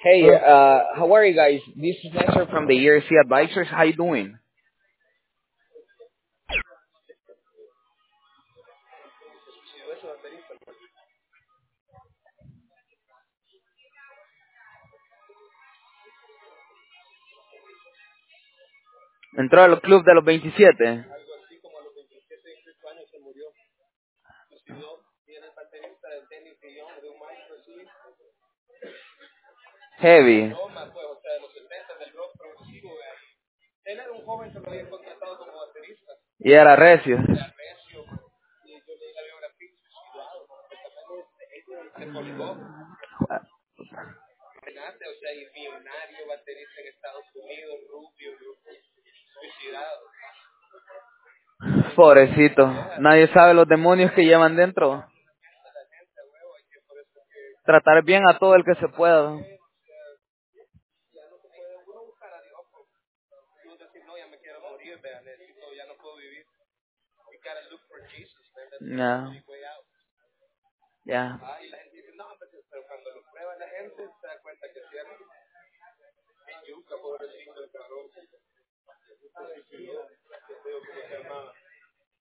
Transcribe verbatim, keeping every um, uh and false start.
Hey, uh, how are you guys? This is Nestor from the E R C Advisors. How you doing? Entró al club de los veintisiete. Heavy. Y era recio. Pobrecito. Nadie sabe los demonios que llevan dentro. Tratar bien a todo el que se pueda. Ya, ya.